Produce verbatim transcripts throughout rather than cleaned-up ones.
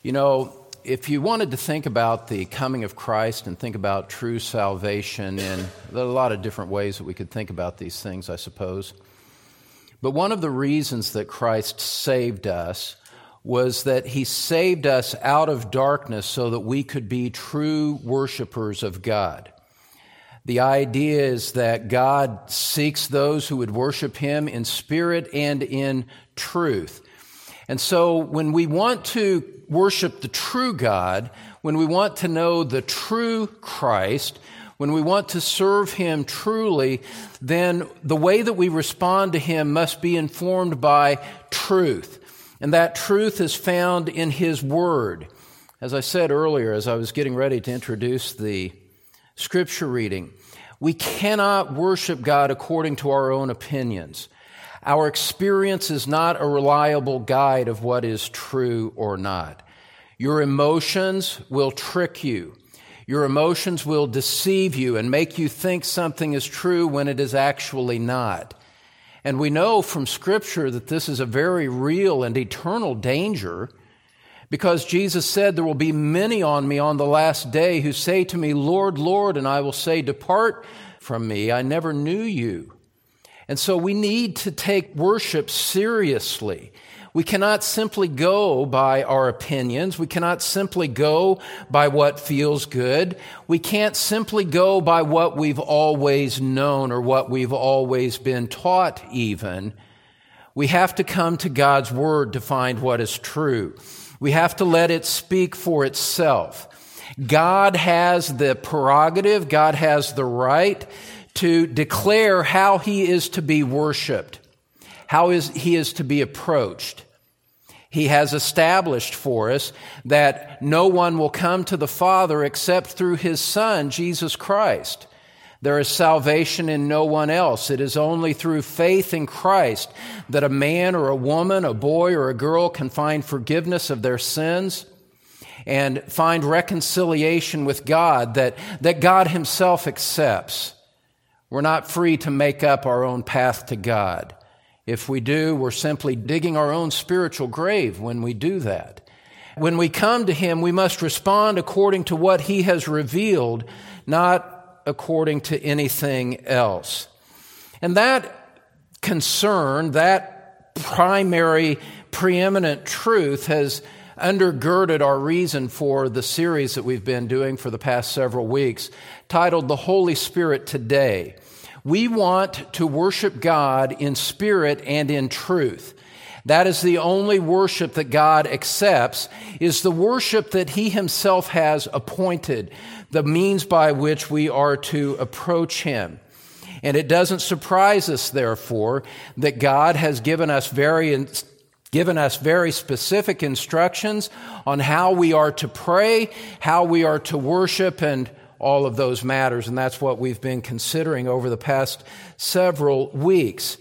You know, if you wanted to think about the coming of Christ and think about true salvation, and there are a lot of different ways that we could think about these things, I suppose. But one of the reasons that Christ saved us was that He saved us out of darkness so that we could be true worshipers of God. The idea is that God seeks those who would worship Him in spirit and in truth. And so when we want to worship the true God, when we want to know the true Christ, when we want to serve Him truly, then the way that we respond to Him must be informed by truth. And that truth is found in His Word. As I said earlier, as I was getting ready to introduce the Scripture reading, we cannot worship God according to our own opinions. Our experience is not a reliable guide of what is true or not. Your emotions will trick you. Your emotions will deceive you and make you think something is true when it is actually not. And we know from Scripture that this is a very real and eternal danger, because Jesus said, "There will be many on me on the last day who say to me, 'Lord, Lord,' and I will say, 'Depart from me, I never knew you.'" And so we need to take worship seriously. We cannot simply go by our opinions. We cannot simply go by what feels good. We can't simply go by what we've always known or what we've always been taught even. We have to come to God's Word to find what is true. We have to let it speak for itself. God has the prerogative, God has the right to declare how He is to be worshiped, how is He is to be approached. He has established for us that no one will come to the Father except through His Son, Jesus Christ. There is salvation in no one else. It is only through faith in Christ that a man or a woman, a boy or a girl can find forgiveness of their sins and find reconciliation with God that, that God Himself accepts. We're not free to make up our own path to God. If we do, we're simply digging our own spiritual grave when we do that. When we come to Him, we must respond according to what He has revealed, not according to anything else. And that concern, that primary, preeminent truth has undergirded our reason for the series that we've been doing for the past several weeks, titled The Holy Spirit Today. We want to worship God in spirit and in truth. That is the only worship that God accepts, is the worship that He Himself has appointed, the means by which we are to approach Him. And it doesn't surprise us, therefore, that God has given us very given us very specific instructions on how we are to pray, how we are to worship, and all of those matters. And that's what we've been considering over the past several weeks.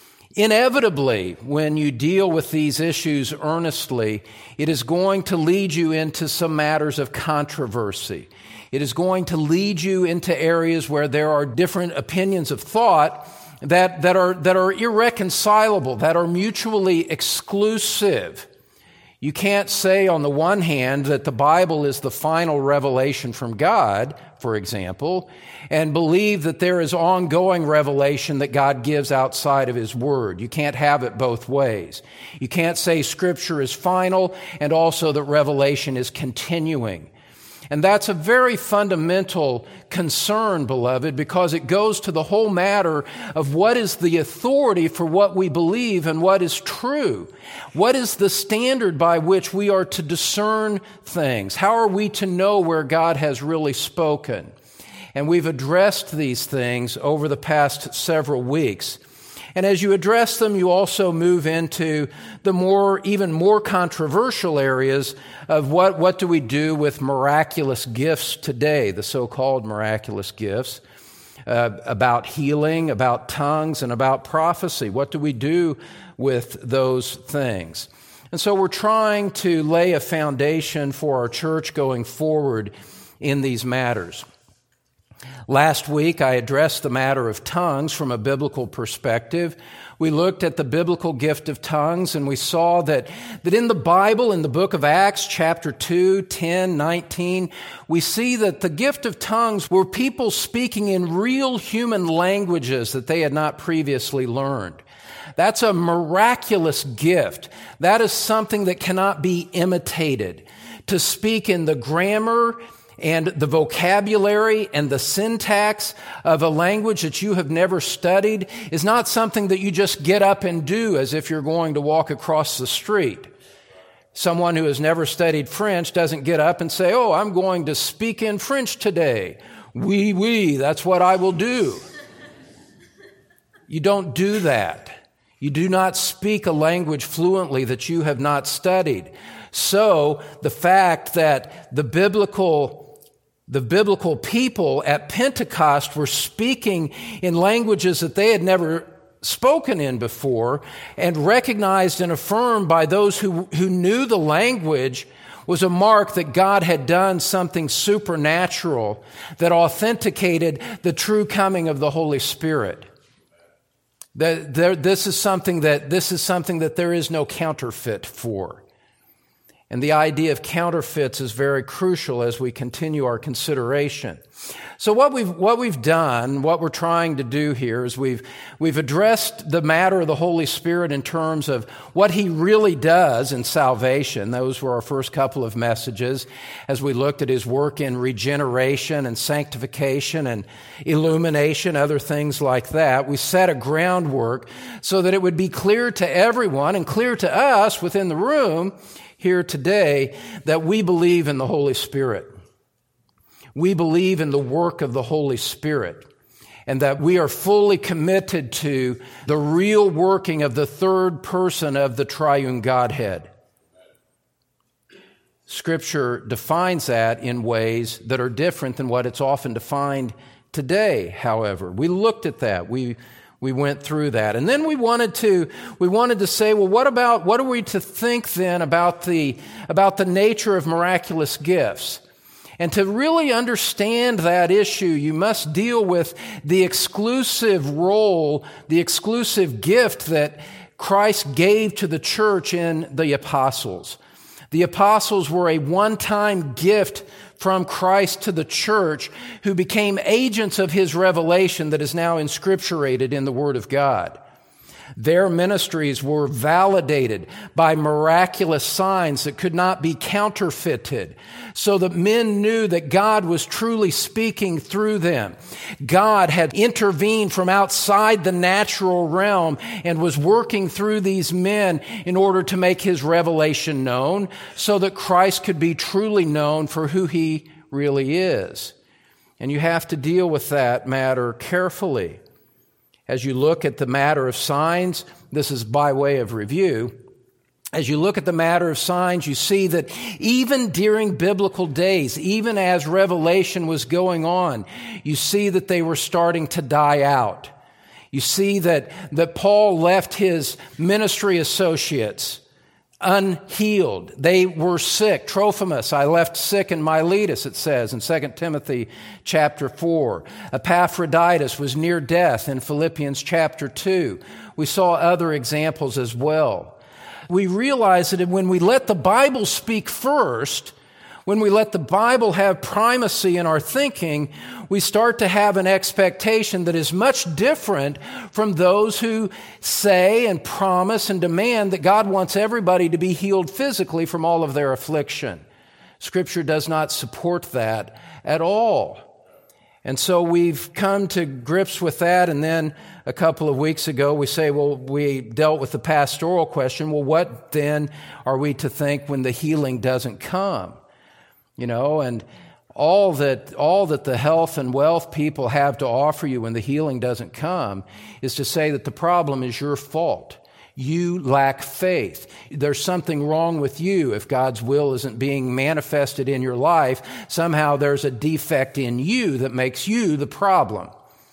Inevitably, when you deal with these issues earnestly, it is going to lead you into some matters of controversy. It is going to lead you into areas where there are different opinions of thought that, that are, that are irreconcilable, that are mutually exclusive. You can't say on the one hand that the Bible is the final revelation from God, for example, and believe that there is ongoing revelation that God gives outside of His Word. You can't have it both ways. You can't say Scripture is final and also that revelation is continuing. And that's a very fundamental concern, beloved, because it goes to the whole matter of what is the authority for what we believe and what is true. What is the standard by which we are to discern things? How are we to know where God has really spoken? And we've addressed these things over the past several weeks. And as you address them, you also move into the more, even more controversial areas of what, what do we do with miraculous gifts today, the so-called miraculous gifts, uh, about healing, about tongues, and about prophecy. What do we do with those things? And so we're trying to lay a foundation for our church going forward in these matters. Last week, I addressed the matter of tongues from a biblical perspective. We looked at the biblical gift of tongues, and we saw that, that in the Bible, in the book of Acts, chapter two, ten, nineteen, we see that the gift of tongues were people speaking in real human languages that they had not previously learned. That's a miraculous gift. That is something that cannot be imitated. To speak in the grammar and the vocabulary and the syntax of a language that you have never studied is not something that you just get up and do as if you're going to walk across the street. Someone who has never studied French doesn't get up and say, "Oh, I'm going to speak in French today. Oui, oui, that's what I will do." You don't do that. You do not speak a language fluently that you have not studied. So the fact that the biblical The biblical people at Pentecost were speaking in languages that they had never spoken in before and recognized and affirmed by those who, who knew the language was a mark that God had done something supernatural that authenticated the true coming of the Holy Spirit. That there, this is something that this is something that there is no counterfeit for. And the idea of counterfeits is very crucial as we continue our consideration. So what we've, what we've done, what we're trying to do here is we've, we've addressed the matter of the Holy Spirit in terms of what He really does in salvation. Those were our first couple of messages as we looked at His work in regeneration and sanctification and illumination, other things like that. We set a groundwork so that it would be clear to everyone and clear to us within the room here today that we believe in the Holy Spirit. We believe in the work of the Holy Spirit, and that we are fully committed to the real working of the third person of the triune Godhead. Scripture defines that in ways that are different than what it's often defined today, however. We looked at that. We We went through that. And then we wanted to, we wanted to say, well, what about, what are we to think then about the, about the nature of miraculous gifts? And to really understand that issue, you must deal with the exclusive role, the exclusive gift that Christ gave to the church in the apostles. The apostles were a one-time gift from Christ to the church who became agents of His revelation that is now inscripturated in the Word of God. Their ministries were validated by miraculous signs that could not be counterfeited, so that men knew that God was truly speaking through them. God had intervened from outside the natural realm and was working through these men in order to make His revelation known, so that Christ could be truly known for who He really is. And you have to deal with that matter carefully. As you look at the matter of signs, this is by way of review. As you look at the matter of signs, you see that even during biblical days, even as revelation was going on, you see that they were starting to die out. You see that, that Paul left his ministry associates unhealed. They were sick. Trophimus, I left sick in Miletus, it says in Second Timothy chapter four. Epaphroditus was near death in Philippians chapter two. We saw other examples as well. We realize that when we let the Bible speak first, when we let the Bible have primacy in our thinking, we start to have an expectation that is much different from those who say and promise and demand that God wants everybody to be healed physically from all of their affliction. Scripture does not support that at all. And so we've come to grips with that, and then a couple of weeks ago we say, well, we dealt with the pastoral question. Well, what then are we to think when the healing doesn't come? You know, and all that all that the health and wealth people have to offer you when the healing doesn't come is to say that the problem is your fault. You lack faith. There's something wrong with you if God's will isn't being manifested in your life. Somehow there's a defect in you that makes you the problem.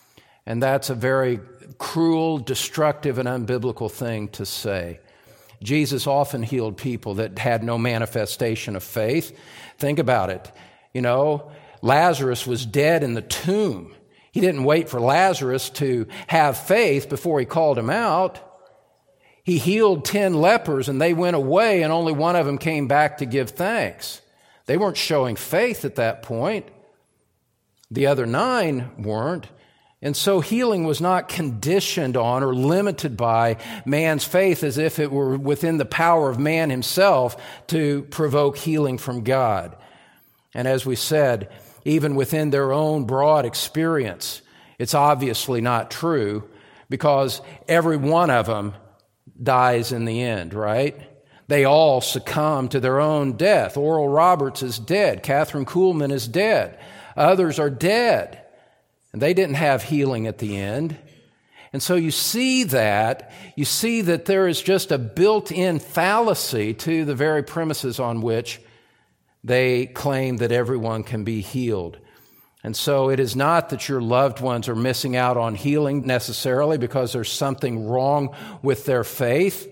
And that's a very cruel, destructive, and unbiblical thing to say. Jesus often healed people that had no manifestation of faith. Think about it. You know, Lazarus was dead in the tomb. He didn't wait for Lazarus to have faith before he called him out. He healed ten lepers and they went away and only one of them came back to give thanks. They weren't showing faith at that point. The other nine weren't. And so healing was not conditioned on or limited by man's faith as if it were within the power of man himself to provoke healing from God. And as we said, even within their own broad experience, it's obviously not true because every one of them dies in the end, right? They all succumb to their own death. Oral Roberts is dead. Catherine Kuhlman is dead. Others are dead. And they didn't have healing at the end. And so you see that, you see that there is just a built-in fallacy to the very premises on which they claim that everyone can be healed. And so it is not that your loved ones are missing out on healing necessarily because there's something wrong with their faith.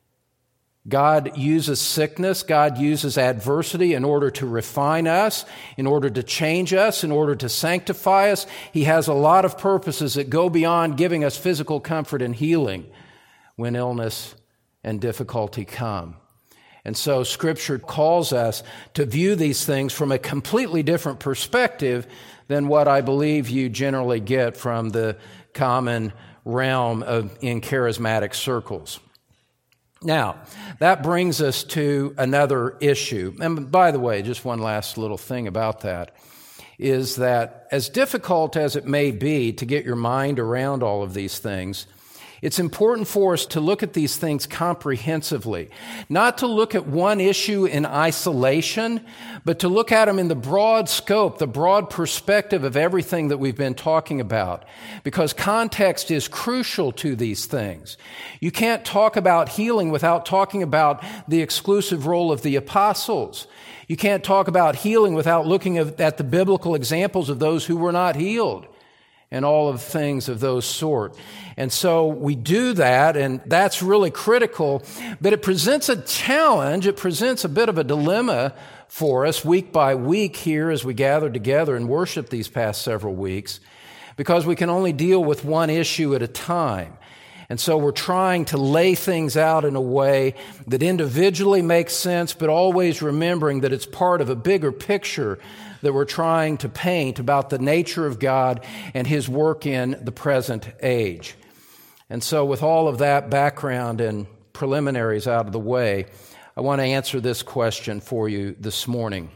God uses sickness, God uses adversity in order to refine us, in order to change us, in order to sanctify us. He has a lot of purposes that go beyond giving us physical comfort and healing when illness and difficulty come. And so Scripture calls us to view these things from a completely different perspective than what I believe you generally get from the common realm of in charismatic circles. Now, that brings us to another issue. And by the way, just one last little thing about that is that as difficult as it may be to get your mind around all of these things, it's important for us to look at these things comprehensively, not to look at one issue in isolation, but to look at them in the broad scope, the broad perspective of everything that we've been talking about, because context is crucial to these things. You can't talk about healing without talking about the exclusive role of the apostles. You can't talk about healing without looking at the biblical examples of those who were not healed, and all of things of those sort. And so we do that, and that's really critical, but it presents a challenge, it presents a bit of a dilemma for us week by week here as we gather together and worship these past several weeks, because we can only deal with one issue at a time. And so we're trying to lay things out in a way that individually makes sense, but always remembering that it's part of a bigger picture that we're trying to paint about the nature of God and His work in the present age. And so with all of that background and preliminaries out of the way, I want to answer this question for you this morning.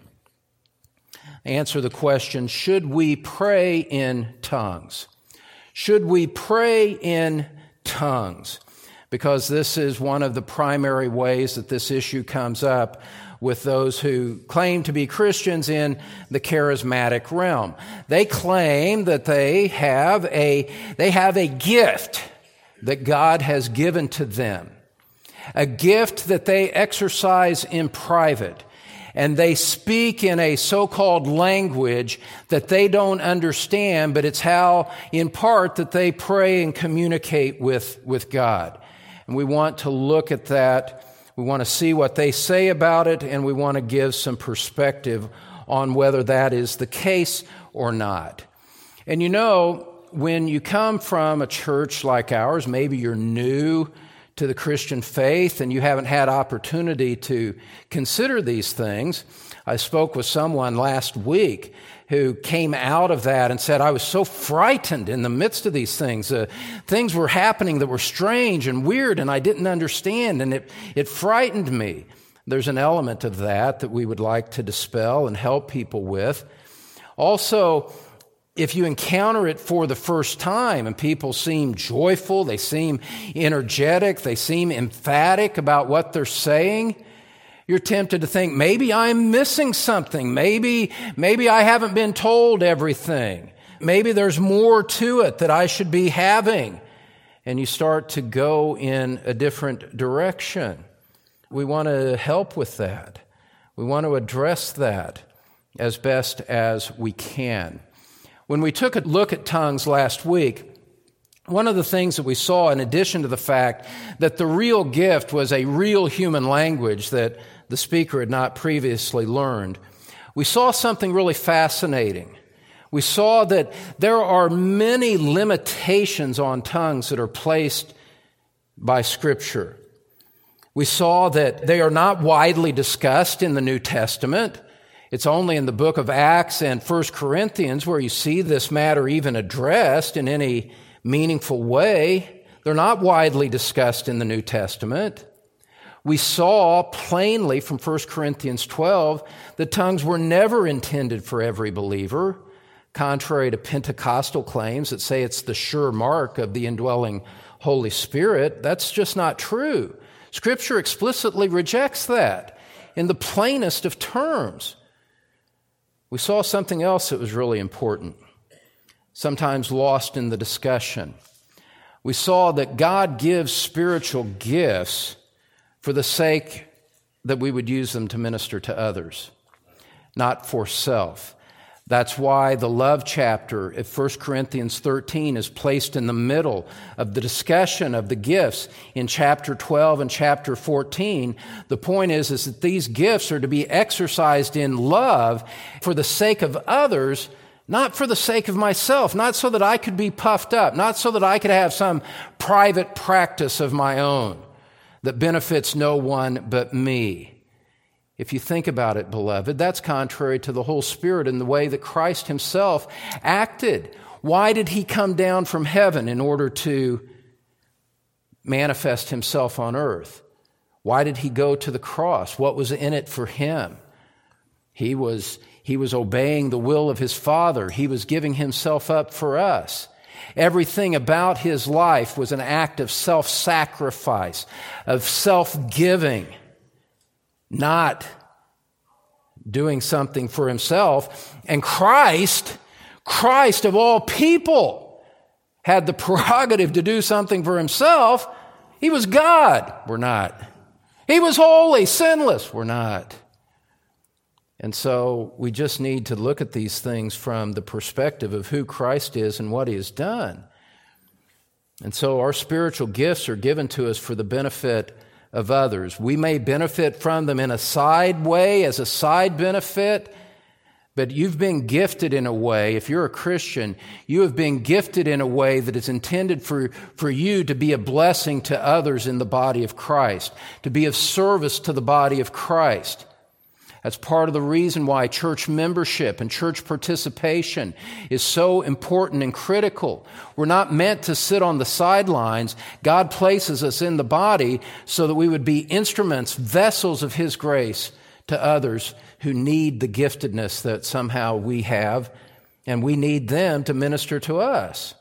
Answer the question, should we pray in tongues? Should we pray in tongues? Because this is one of the primary ways that this issue comes up with those who claim to be Christians in the charismatic realm. They claim that they have a, they have a gift that God has given to them, a gift that they exercise in private, and they speak in a so-called language that they don't understand, but it's how, in part, that they pray and communicate with, with God. And we want to look at that. We want to see what they say about it, and we want to give some perspective on whether that is the case or not. And you know, when you come from a church like ours, maybe you're new to the Christian faith and you haven't had opportunity to consider these things. I spoke with someone last week who came out of that and said, I was so frightened in the midst of these things. Uh, things were happening that were strange and weird and I didn't understand, and it, it frightened me. There's an element of that that we would like to dispel and help people with. Also, if you encounter it for the first time and people seem joyful, they seem energetic, they seem emphatic about what they're saying, you're tempted to think, maybe I'm missing something. Maybe, maybe I haven't been told everything. Maybe there's more to it that I should be having. And you start to go in a different direction. We want to help with that. We want to address that as best as we can. When we took a look at tongues last week, one of the things that we saw, in addition to the fact that the real gift was a real human language that the speaker had not previously learned, we saw something really fascinating. We saw that there are many limitations on tongues that are placed by Scripture. We saw that they are not widely discussed in the New Testament. It's only in the book of Acts and First Corinthians where you see this matter even addressed in any meaningful way. They're not widely discussed in the New Testament. We saw plainly from First Corinthians twelve that tongues were never intended for every believer, contrary to Pentecostal claims that say it's the sure mark of the indwelling Holy Spirit. That's just not true. Scripture explicitly rejects that in the plainest of terms. We saw something else that was really important, sometimes lost in the discussion. We saw that God gives spiritual gifts for the sake that we would use them to minister to others, not for self. That's why the love chapter of First Corinthians thirteen is placed in the middle of the discussion of the gifts in chapter twelve and chapter fourteen. The point is, is that these gifts are to be exercised in love for the sake of others, not for the sake of myself, not so that I could be puffed up, not so that I could have some private practice of my own that benefits no one but me. If you think about it, beloved, that's contrary to the whole Spirit and the way that Christ himself acted. Why did he come down from heaven in order to manifest himself on earth? Why did he go to the cross? What was in it for him? He was, he was obeying the will of his Father. He was giving himself up for us. Everything about his life was an act of self-sacrifice, of self-giving, not doing something for himself. And Christ, Christ of all people, had the prerogative to do something for himself. He was God. We're not. He was holy, sinless. We're not. And so we just need to look at these things from the perspective of who Christ is and what he has done. And so our spiritual gifts are given to us for the benefit of others. We may benefit from them in a side way, as a side benefit, but you've been gifted in a way, if you're a Christian, you have been gifted in a way that is intended for, for you to be a blessing to others in the body of Christ, to be of service to the body of Christ. That's part of the reason why church membership and church participation is so important and critical. We're not meant to sit on the sidelines. God places us in the body so that we would be instruments, vessels of his grace to others who need the giftedness that somehow we have, and we need them to minister to us.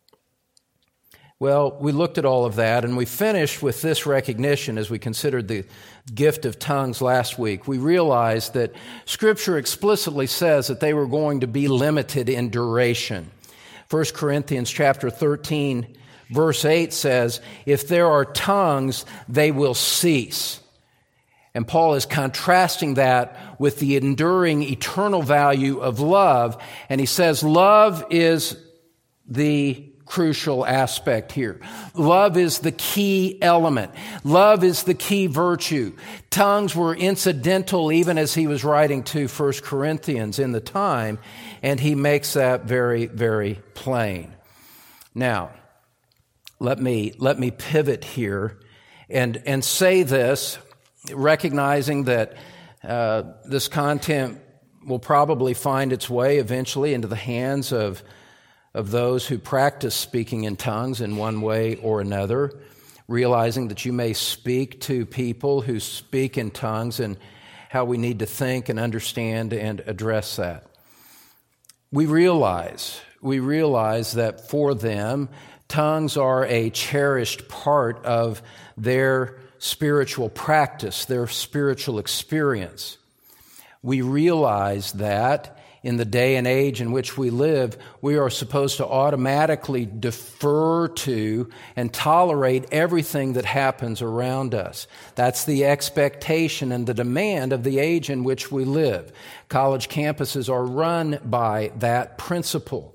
Well, we looked at all of that, and we finished with this recognition as we considered the gift of tongues last week. We realized that Scripture explicitly says that they were going to be limited in duration. First Corinthians chapter thirteen, verse eight says, if there are tongues, they will cease. And Paul is contrasting that with the enduring eternal value of love, and he says love is the crucial aspect here. Love is the key element. Love is the key virtue. Tongues were incidental even as he was writing to First Corinthians in the time, and he makes that very, very plain. Now, let me let me pivot here and, and say this, recognizing that uh, this content will probably find its way eventually into the hands of of those who practice speaking in tongues in one way or another, realizing that you may speak to people who speak in tongues and how we need to think and understand and address that. We realize, we realize that for them, tongues are a cherished part of their spiritual practice, their spiritual experience. We realize that in the day and age in which we live, we are supposed to automatically defer to and tolerate everything that happens around us. That's the expectation and the demand of the age in which we live. College campuses are run by that principle.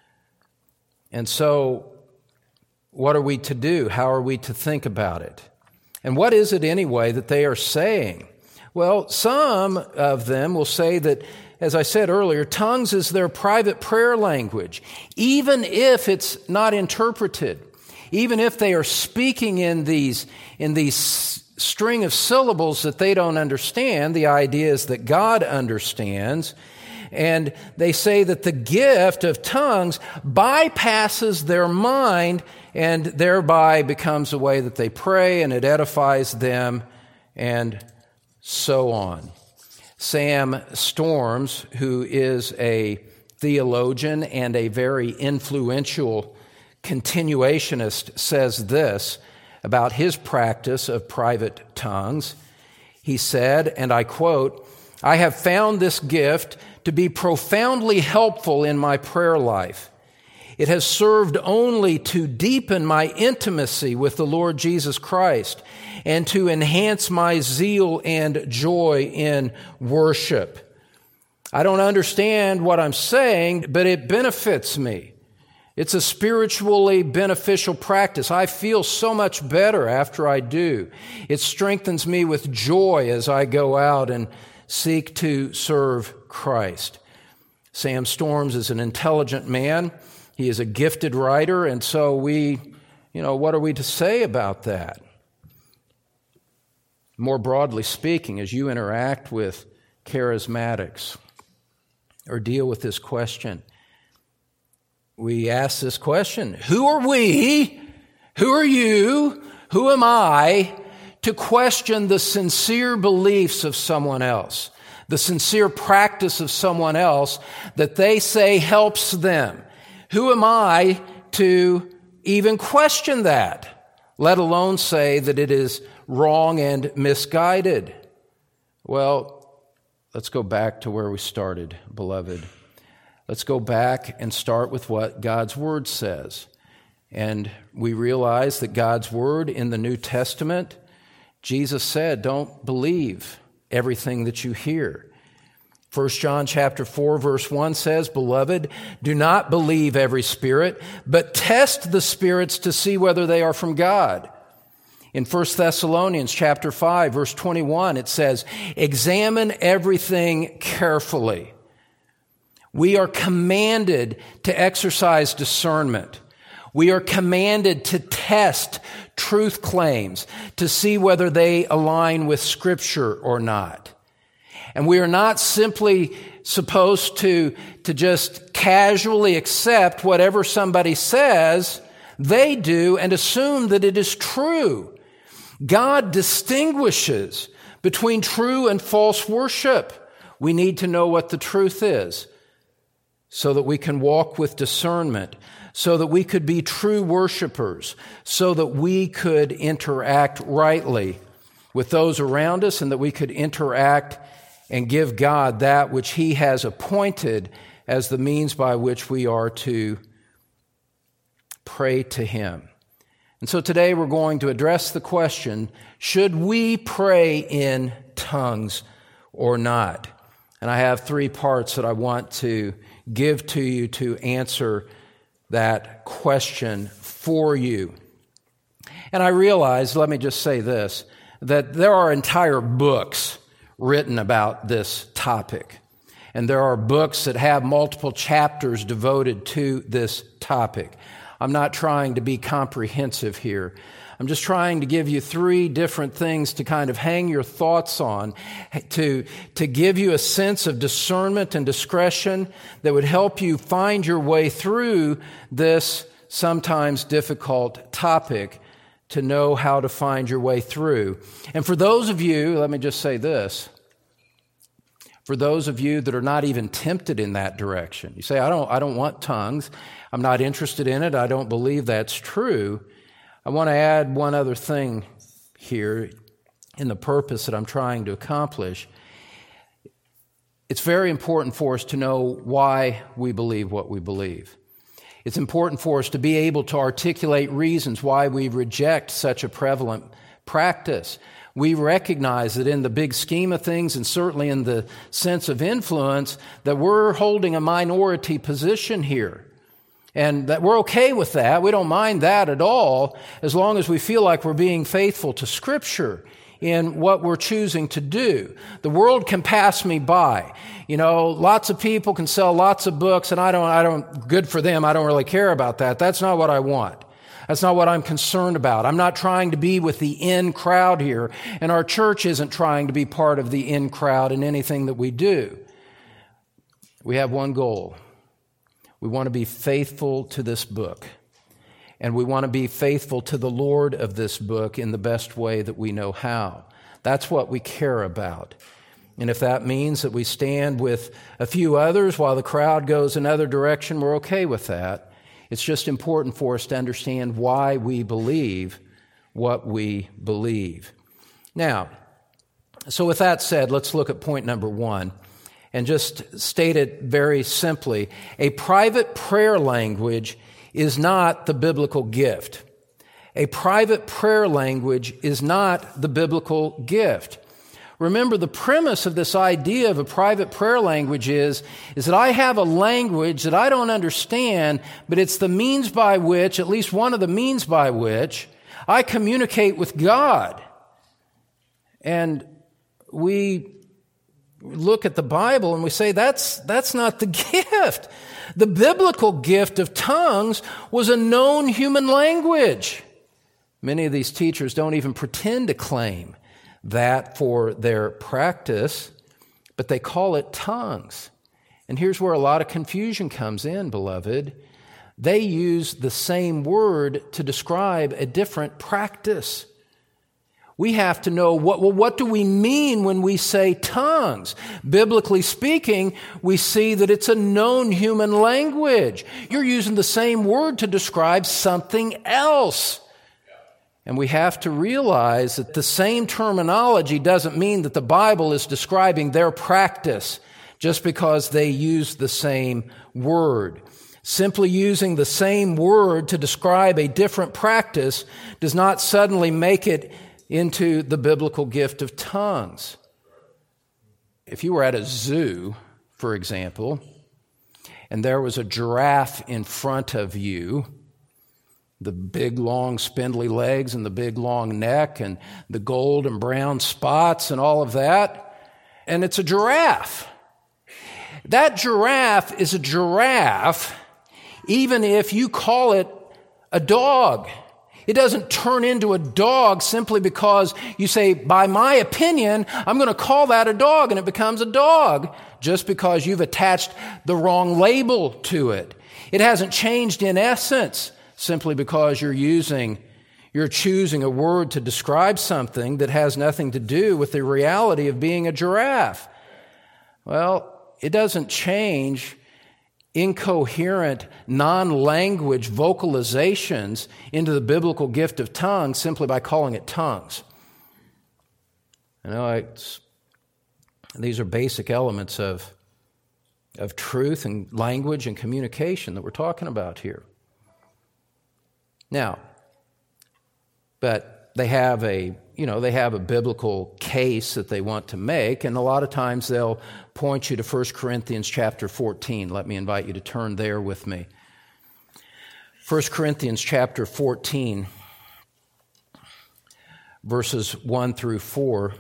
And so, what are we to do? How are we to think about it? And what is it anyway that they are saying? Well, some of them will say that, as I said earlier, tongues is their private prayer language, even if it's not interpreted, even if they are speaking in these, in these string of syllables that they don't understand. The idea is that God understands. And they say that the gift of tongues bypasses their mind and thereby becomes a way that they pray and it edifies them and so on. Sam Storms, who is a theologian and a very influential continuationist, says this about his practice of private tongues. He said, and I quote, "I have found this gift to be profoundly helpful in my prayer life. It has served only to deepen my intimacy with the Lord Jesus Christ and to enhance my zeal and joy in worship. I don't understand what I'm saying, but it benefits me. It's a spiritually beneficial practice. I feel so much better after I do. It strengthens me with joy as I go out and seek to serve Christ." Sam Storms is an intelligent man. He is a gifted writer, and so we, you know, what are we to say about that? More broadly speaking, as you interact with charismatics or deal with this question, we ask this question: who are we? Who are you? Who am I to question the sincere beliefs of someone else, the sincere practice of someone else that they say helps them? Who am I to even question that, let alone say that it is wrong and misguided? Well, let's go back to where we started, beloved. Let's go back and start with what God's Word says. And we realize that God's Word in the New Testament, Jesus said, don't believe everything that you hear. First John chapter four, verse one says, "Beloved, do not believe every spirit, but test the spirits to see whether they are from God." In First Thessalonians chapter five, verse twenty-one, it says, "Examine everything carefully." We are commanded to exercise discernment. We are commanded to test truth claims to see whether they align with Scripture or not. And we are not simply supposed to, to just casually accept whatever somebody says they do and assume that it is true. God distinguishes between true and false worship. We need to know what the truth is so that we can walk with discernment, so that we could be true worshipers, so that we could interact rightly with those around us and that we could interact and give God that which He has appointed as the means by which we are to pray to Him. And so today we're going to address the question, should we pray in tongues or not? And I have three parts that I want to give to you to answer that question for you. And I realize, let me just say this, that there are entire books written about this topic. And there are books that have multiple chapters devoted to this topic. I'm not trying to be comprehensive here. I'm just trying to give you three different things to kind of hang your thoughts on, to, to give you a sense of discernment and discretion that would help you find your way through this sometimes difficult topic, to know how to find your way through. And for those of you, let me just say this, for those of you that are not even tempted in that direction, you say, I don't, I don't want tongues. I'm not interested in it. I don't believe that's true. I want to add one other thing here in the purpose that I'm trying to accomplish. It's very important for us to know why we believe what we believe. It's important for us to be able to articulate reasons why we reject such a prevalent practice. We recognize that in the big scheme of things, and certainly in the sense of influence, that we're holding a minority position here. And that we're okay with that. We don't mind that at all, as long as we feel like we're being faithful to Scripture in what we're choosing to do. The world can pass me by. You know, lots of people can sell lots of books, and I don't, I don't, good for them, I don't really care about that. That's not what I want. That's not what I'm concerned about. I'm not trying to be with the in crowd here, and our church isn't trying to be part of the in crowd in anything that we do. We have one goal. We want to be faithful to this book. And we want to be faithful to the Lord of this book in the best way that we know how. That's what we care about. And if that means that we stand with a few others while the crowd goes another direction, we're okay with that. It's just important for us to understand why we believe what we believe. Now, so with that said, let's look at point number one and just state it very simply. A private prayer language is not the biblical gift. A private prayer language is not the biblical gift. Remember, the premise of this idea of a private prayer language is, is that I have a language that I don't understand, but it's the means by which, at least one of the means by which, I communicate with God. And we look at the Bible and we say, that's, that's not the gift. The biblical gift of tongues was a known human language. Many of these teachers don't even pretend to claim that for their practice, but they call it tongues. And here's where a lot of confusion comes in, beloved. They use the same word to describe a different practice. We have to know, what, well, what do we mean when we say tongues? Biblically speaking, we see that it's a known human language. You're using the same word to describe something else. And we have to realize that the same terminology doesn't mean that the Bible is describing their practice just because they use the same word. Simply using the same word to describe a different practice does not suddenly make it into the biblical gift of tongues. If you were at a zoo, for example, and there was a giraffe in front of you, the big, long, spindly legs and the big, long neck and the gold and brown spots and all of that, and it's a giraffe. That giraffe is a giraffe even if you call it a dog. It doesn't turn into a dog simply because you say, by my opinion, I'm going to call that a dog, and it becomes a dog just because you've attached the wrong label to it. It hasn't changed in essence simply because you're using, you're choosing a word to describe something that has nothing to do with the reality of being a giraffe. Well, it doesn't change incoherent, non-language vocalizations into the biblical gift of tongues simply by calling it tongues. You know, it's, these are basic elements of, of truth and language and communication that we're talking about here. Now, but they have a, you know, they have a biblical case that they want to make, and a lot of times they'll point you to First Corinthians chapter fourteen. Let me invite you to turn there with me. First Corinthians chapter fourteen, verses one through four.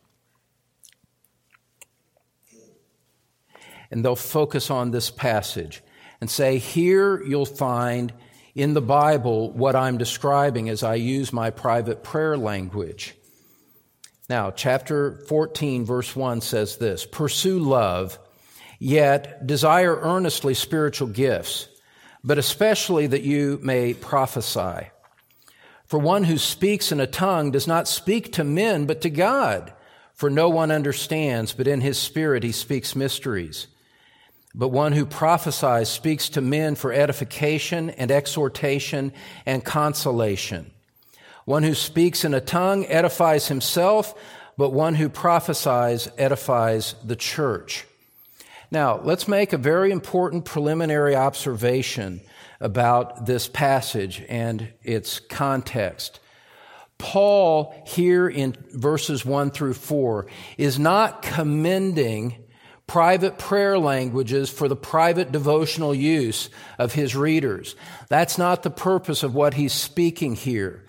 And they'll focus on this passage and say, here you'll find in the Bible what I'm describing as I use my private prayer language. Now, chapter fourteen, verse one says this, pursue love, yet desire earnestly spiritual gifts, but especially that you may prophesy. For one who speaks in a tongue does not speak to men, but to God. For no one understands, but in his spirit he speaks mysteries. But one who prophesies speaks to men for edification and exhortation and consolation. One who speaks in a tongue edifies himself, but one who prophesies edifies the church. Now, let's make a very important preliminary observation about this passage and its context. Paul, here in verses one through four, is not commending private prayer languages for the private devotional use of his readers. That's not the purpose of what he's speaking here.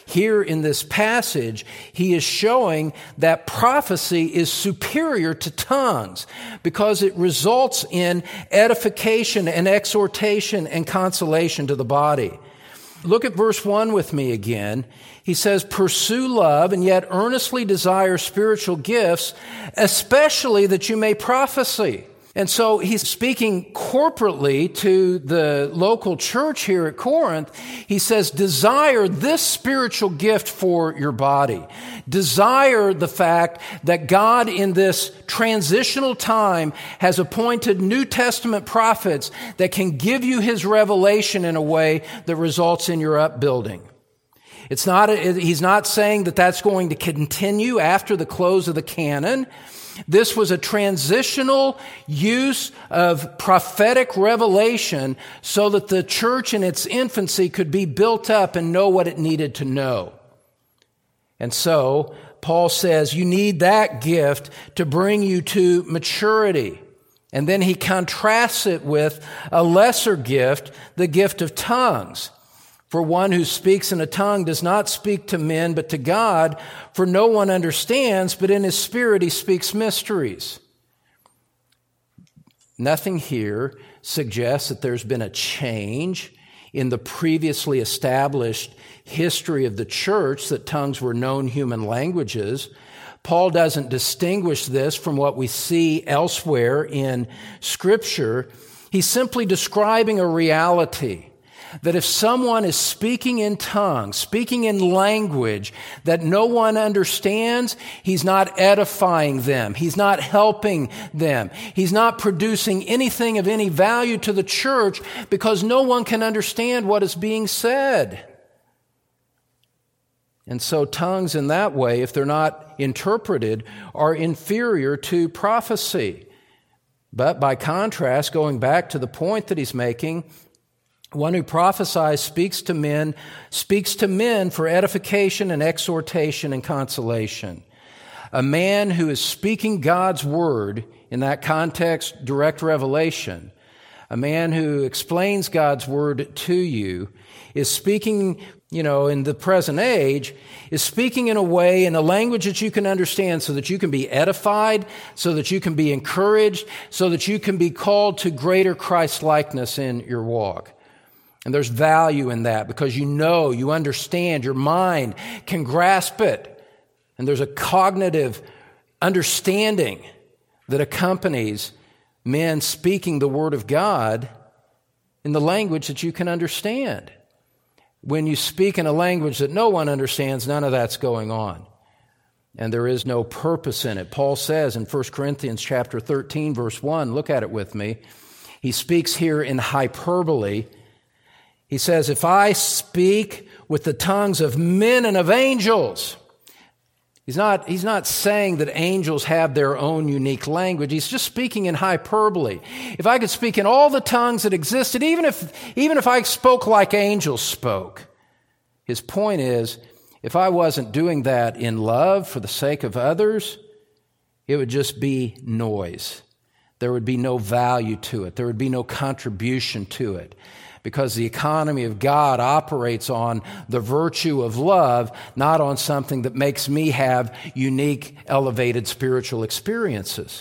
here in this passage, he is showing that prophecy is superior to tongues because it results in edification and exhortation and consolation to the body. Look at verse one with me again. He says, pursue love and yet earnestly desire spiritual gifts, especially that you may prophesy. And so he's speaking corporately to the local church here at Corinth. He says, desire this spiritual gift for your body. Desire the fact that God in this transitional time has appointed New Testament prophets that can give you his revelation in a way that results in your upbuilding. It's not, he's not saying that that's going to continue after the close of the canon. This was a transitional use of prophetic revelation so that the church in its infancy could be built up and know what it needed to know. And so, Paul says, you need that gift to bring you to maturity. And then he contrasts it with a lesser gift, the gift of tongues. For one who speaks in a tongue does not speak to men, but to God, for no one understands, but in his spirit he speaks mysteries. Nothing here suggests that there's been a change in the previously established history of the church, that tongues were known human languages. Paul doesn't distinguish this from what we see elsewhere in Scripture. He's simply describing a reality. That if someone is speaking in tongues, speaking in language that no one understands, he's not edifying them. He's not helping them. He's not producing anything of any value to the church because no one can understand what is being said. And so tongues in that way, if they're not interpreted, are inferior to prophecy. But by contrast, going back to the point that he's making, one who prophesies speaks to men, speaks to men for edification and exhortation and consolation. A man who is speaking God's word, in that context, direct revelation, a man who explains God's word to you, is speaking, you know, in the present age, is speaking in a way, in a language that you can understand so that you can be edified, so that you can be encouraged, so that you can be called to greater Christ-likeness in your walk. And there's value in that because you know, you understand, your mind can grasp it. And there's a cognitive understanding that accompanies men speaking the Word of God in the language that you can understand. When you speak in a language that no one understands, none of that's going on. And there is no purpose in it. Paul says in First Corinthians chapter thirteen, verse one, look at it with me. He speaks here in hyperbole. He says, if I speak with the tongues of men and of angels, he's not, he's not saying that angels have their own unique language. He's just speaking in hyperbole. If I could speak in all the tongues that existed, even if, even if I spoke like angels spoke, his point is, if I wasn't doing that in love for the sake of others, it would just be noise. There would be no value to it. There would be no contribution to it. Because the economy of God operates on the virtue of love, not on something that makes me have unique, elevated spiritual experiences.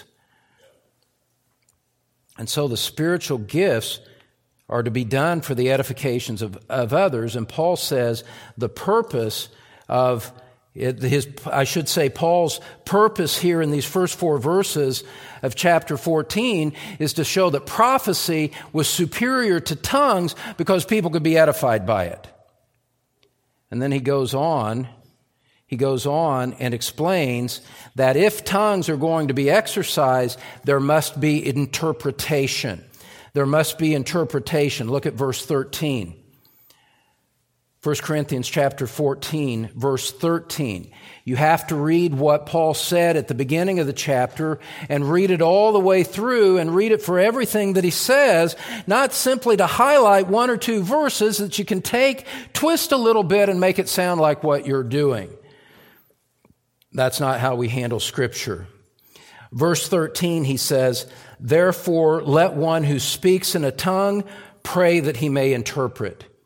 And so the spiritual gifts are to be done for the edifications of, of others. And Paul says the purpose of his, I should say, Paul's purpose here in these first four verses of chapter fourteen is to show that prophecy was superior to tongues because people could be edified by it. And then he goes on, he goes on and explains that if tongues are going to be exercised, there must be interpretation. There must be interpretation. Look at verse thirteen. First Corinthians chapter fourteen, verse thirteen. You have to read what Paul said at the beginning of the chapter and read it all the way through and read it for everything that he says, not simply to highlight one or two verses that you can take, twist a little bit and make it sound like what you're doing. That's not how we handle Scripture. Verse thirteen, he says, therefore let one who speaks in a tongue pray that he may interpret.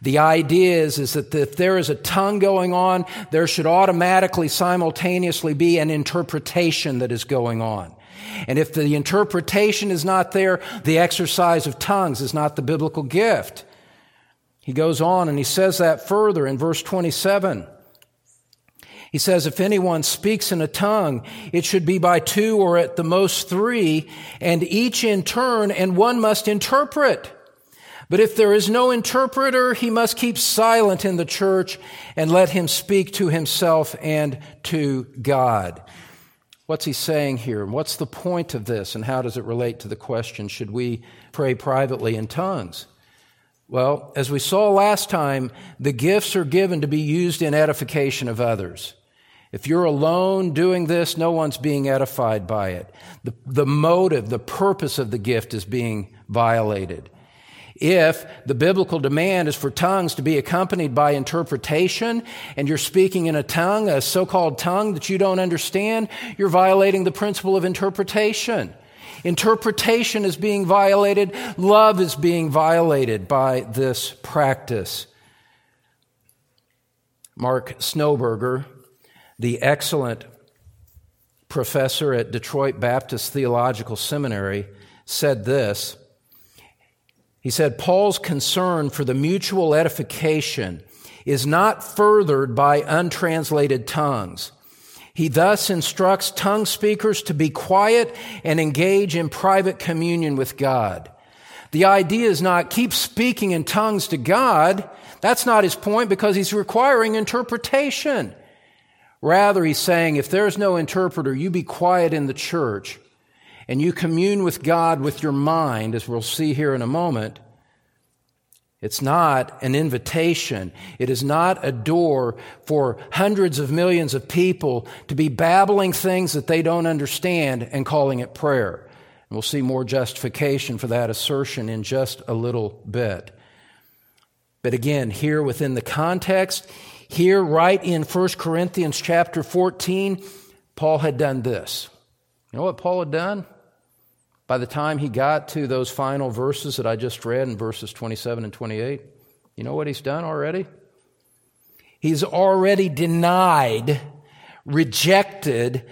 The idea is, is that if there is a tongue going on, there should automatically, simultaneously be an interpretation that is going on. And if the interpretation is not there, the exercise of tongues is not the biblical gift. He goes on and he says that further in verse twenty-seven. He says, if anyone speaks in a tongue, it should be by two or at the most three, and each in turn, and one must interpret. But if there is no interpreter, he must keep silent in the church and let him speak to himself and to God. What's he saying here? What's the point of this? And how does it relate to the question, should we pray privately in tongues? Well, as we saw last time, the gifts are given to be used in edification of others. If you're alone doing this, no one's being edified by it. The, the motive, the purpose of the gift is being violated. If the biblical demand is for tongues to be accompanied by interpretation, and you're speaking in a tongue, a so-called tongue that you don't understand, you're violating the principle of interpretation. Interpretation is being violated. Love is being violated by this practice. Mark Snowberger, the excellent professor at Detroit Baptist Theological Seminary, said this. He said, Paul's concern for the mutual edification is not furthered by untranslated tongues. He thus instructs tongue speakers to be quiet and engage in private communion with God. The idea is not keep speaking in tongues to God. That's not his point, because he's requiring interpretation. Rather, he's saying, if there's no interpreter, you be quiet in the church and you commune with God with your mind, as we'll see here in a moment. It's not an invitation. It is not a door for hundreds of millions of people to be babbling things that they don't understand and calling it prayer. And we'll see more justification for that assertion in just a little bit. But again, here within the context, here right in First Corinthians chapter fourteen, Paul had done this. You know what Paul had done? By the time he got to those final verses that I just read in verses twenty-seven and twenty-eight, you know what he's done already? He's already denied, rejected,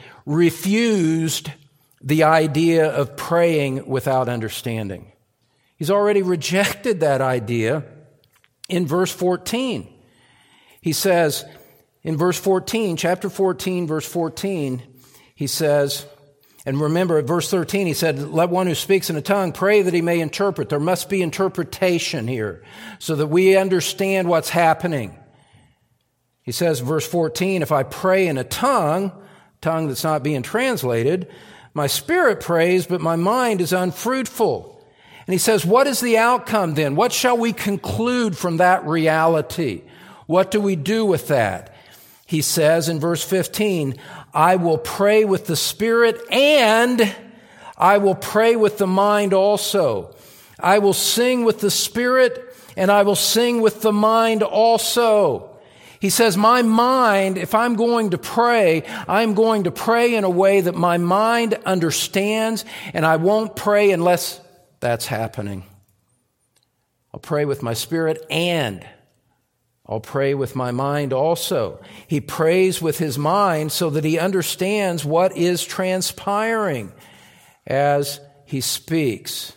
refused the idea of praying without understanding. He's already rejected that idea in verse fourteen. He says in verse fourteen, chapter fourteen, verse fourteen, he says, and remember at verse thirteen, he said, let one who speaks in a tongue pray that he may interpret. There must be interpretation here so that we understand what's happening. He says, verse fourteen, if I pray in a tongue, tongue that's not being translated, my spirit prays, but my mind is unfruitful. And he says, what is the outcome then? What shall we conclude from that reality? What do we do with that? He says in verse fifteen, I will pray with the spirit and I will pray with the mind also. I will sing with the spirit and I will sing with the mind also. He says, my mind, if I'm going to pray, I'm going to pray in a way that my mind understands, and I won't pray unless that's happening. I'll pray with my spirit and I'll pray with my mind also. He prays with his mind so that he understands what is transpiring as he speaks.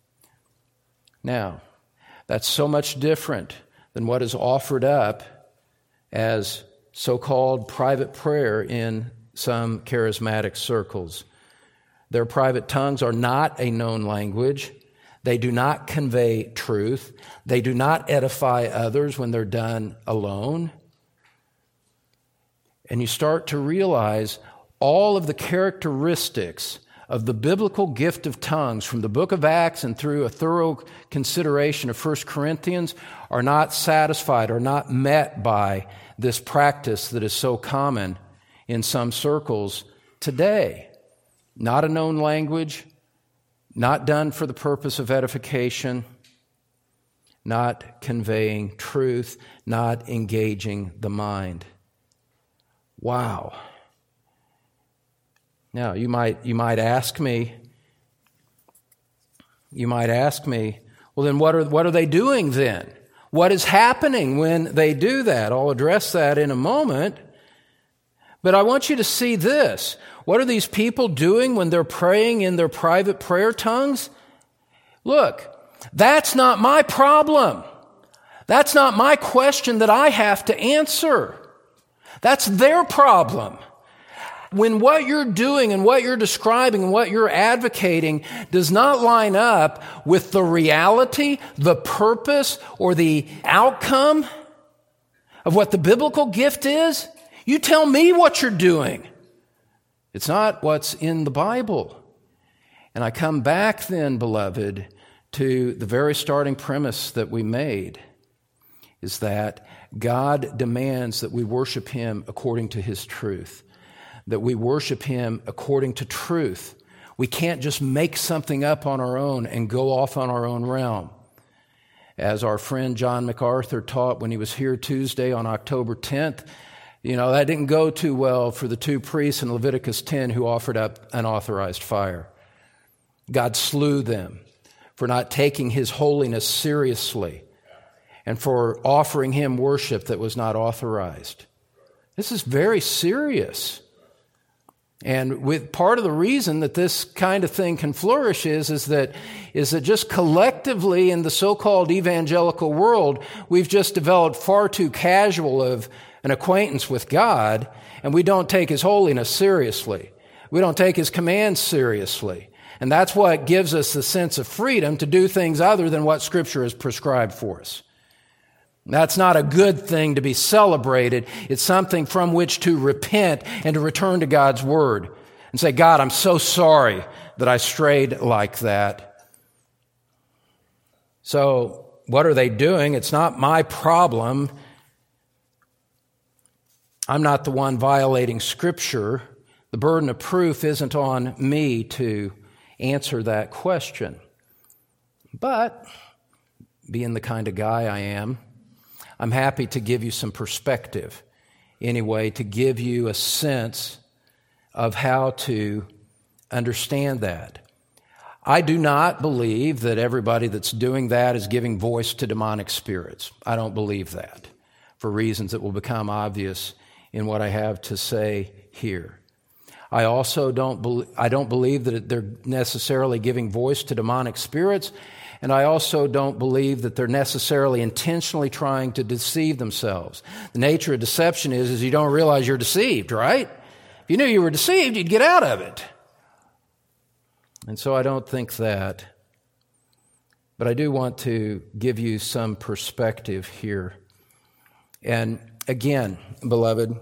Now, that's so much different than what is offered up as so-called private prayer in some charismatic circles. Their private tongues are not a known language. They do not convey truth. They do not edify others when they're done alone. And you start to realize all of the characteristics of the biblical gift of tongues from the book of Acts and through a thorough consideration of First Corinthians are not satisfied, are not met by this practice that is so common in some circles today. Not a known language, not done for the purpose of edification, not conveying truth, not engaging the mind. Wow. Now, you might you might ask me, you might ask me, well then what are what are they doing then? What is happening when they do that? I'll address that in a moment. But I want you to see this. What are these people doing when they're praying in their private prayer tongues? Look, that's not my problem. That's not my question that I have to answer. That's their problem. When what you're doing and what you're describing and what you're advocating does not line up with the reality, the purpose, or the outcome of what the biblical gift is, you tell me what you're doing. It's not what's in the Bible. And I come back then, beloved, to the very starting premise that we made, is that God demands that we worship Him according to His truth, that we worship Him according to truth. We can't just make something up on our own and go off on our own realm. As our friend John MacArthur taught when he was here Tuesday on October tenth, you know, that didn't go too well for the two priests in Leviticus ten who offered up unauthorized fire. God slew them for not taking His holiness seriously and for offering Him worship that was not authorized. This is very serious. And with part of the reason that this kind of thing can flourish is, is that, is that just collectively in the so-called evangelical world, we've just developed far too casual of an acquaintance with God, and we don't take His holiness seriously. We don't take His commands seriously. And that's what gives us the sense of freedom to do things other than what Scripture has prescribed for us. That's not a good thing to be celebrated. It's something from which to repent and to return to God's Word and say, God, I'm so sorry that I strayed like that. So what are they doing? It's not my problem. I'm not the one violating Scripture. The burden of proof isn't on me to answer that question. But being the kind of guy I am, I'm happy to give you some perspective, anyway, to give you a sense of how to understand that. I do not believe that everybody that's doing that is giving voice to demonic spirits. I don't believe that, for reasons that will become obvious in what I have to say here. I also don't, be- I don't believe that they're necessarily giving voice to demonic spirits, and I also don't believe that they're necessarily intentionally trying to deceive themselves. The nature of deception is, is you don't realize you're deceived, right? If you knew you were deceived, you'd get out of it. And so I don't think that. But I do want to give you some perspective here. And again, beloved,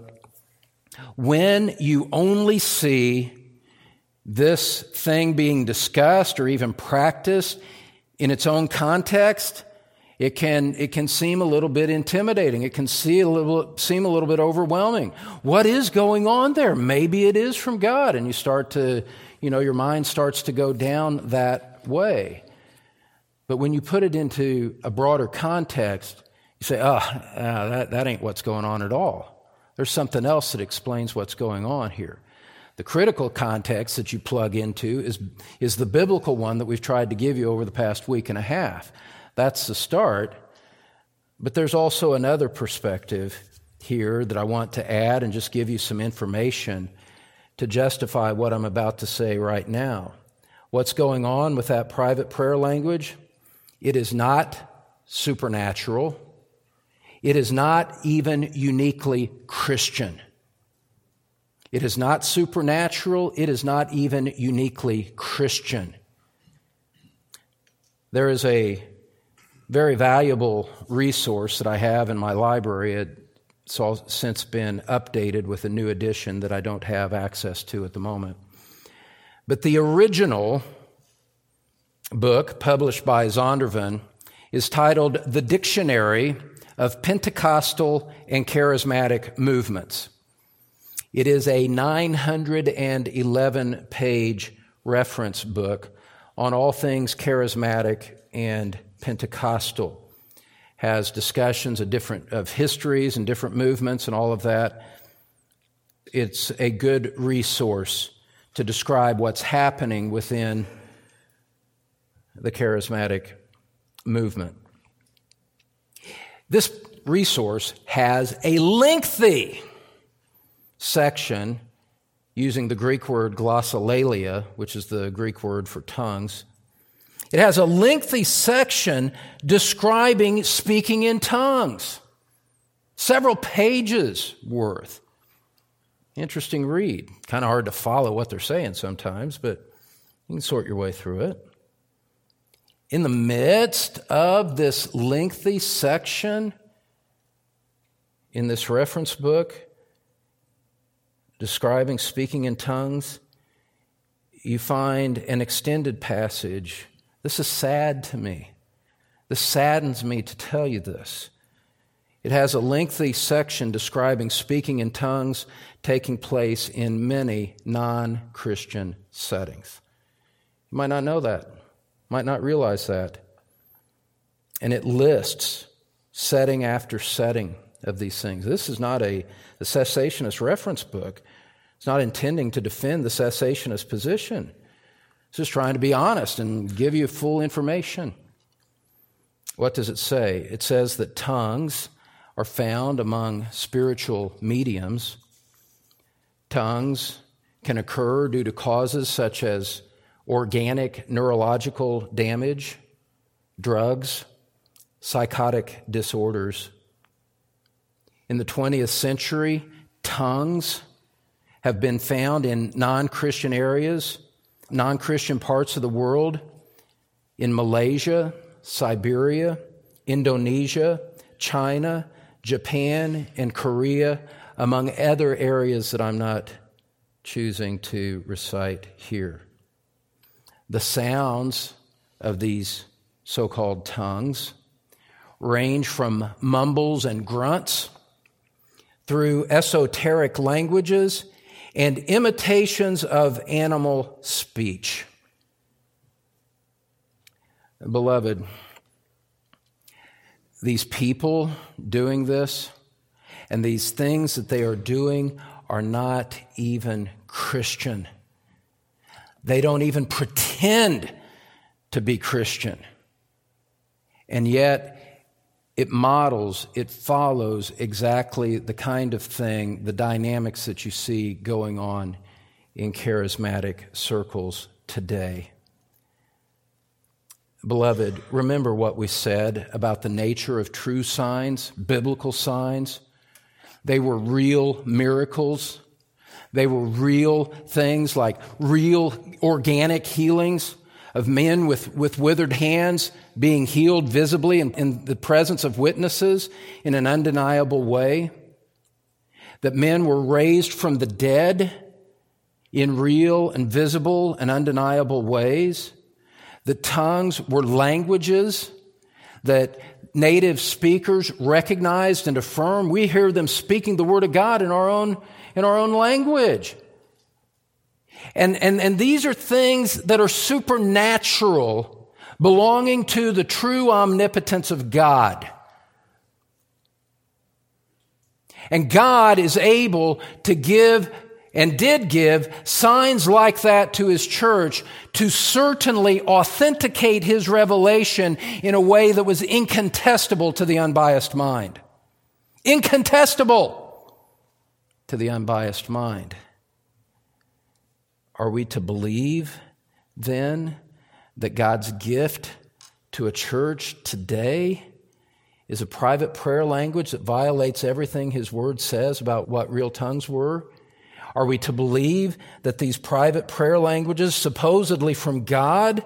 when you only see this thing being discussed or even practiced in its own context, it can it can seem a little bit intimidating. It can see a little, seem a little bit overwhelming. What is going on there? Maybe it is from God, and you start to, you know, your mind starts to go down that way. But when you put it into a broader context, you say, oh, uh, that, that ain't what's going on at all. There's something else that explains what's going on here. The critical context that you plug into is, is the biblical one that we've tried to give you over the past week and a half. That's the start. But there's also another perspective here that I want to add and just give you some information to justify what I'm about to say right now. What's going on with that private prayer language? It is not supernatural. It is not even uniquely Christian. It is not supernatural. It is not even uniquely Christian. There is a very valuable resource that I have in my library. It's all since been updated with a new edition that I don't have access to at the moment. But the original book, published by Zondervan, is titled The Dictionary of Pentecostal and Charismatic Movements. It is a nine hundred eleven page reference book on all things charismatic and Pentecostal. Has discussions of different of histories and different movements and all of that. It's a good resource to describe what's happening within the charismatic movement. This resource has a lengthy section using the Greek word glossolalia, which is the Greek word for tongues. It has a lengthy section describing speaking in tongues, several pages worth. Interesting read. Kind of hard to follow what they're saying sometimes, but you can sort your way through it. In the midst of this lengthy section in this reference book describing speaking in tongues, you find an extended passage. This is sad to me. This saddens me to tell you this. It has a lengthy section describing speaking in tongues taking place in many non-Christian settings. You might not know that, might not realize that. And it lists setting after setting of these things. This is not a, a cessationist reference book. It's not intending to defend the cessationist position. It's just trying to be honest and give you full information. What does it say? It says that tongues are found among spiritual mediums. Tongues can occur due to causes such as organic neurological damage, drugs, psychotic disorders. In the twentieth century, tongues have been found in non-Christian areas, non-Christian parts of the world, in Malaysia, Siberia, Indonesia, China, Japan, and Korea, among other areas that I'm not choosing to recite here. The sounds of these so-called tongues range from mumbles and grunts through esoteric languages and imitations of animal speech. Beloved, these people doing this and these things that they are doing are not even Christian. They don't even pretend to be Christian. And yet, it models, it follows exactly the kind of thing, the dynamics that you see going on in charismatic circles today. Beloved, remember what we said about the nature of true signs, biblical signs. They were real miracles. They were real things like real organic healings of men with, with withered hands being healed visibly in, in the presence of witnesses in an undeniable way. That men were raised from the dead in real and visible and undeniable ways. That tongues were languages that native speakers recognized and affirmed. We hear them speaking the Word of God in our own, in our own language. And, and, and these are things that are supernatural, belonging to the true omnipotence of God. And God is able to give and did give signs like that to His church to certainly authenticate His revelation in a way that was incontestable to the unbiased mind. Incontestable to the unbiased mind. Are we to believe then that God's gift to a church today is a private prayer language that violates everything His Word says about what real tongues were? Are we to believe that these private prayer languages, supposedly from God,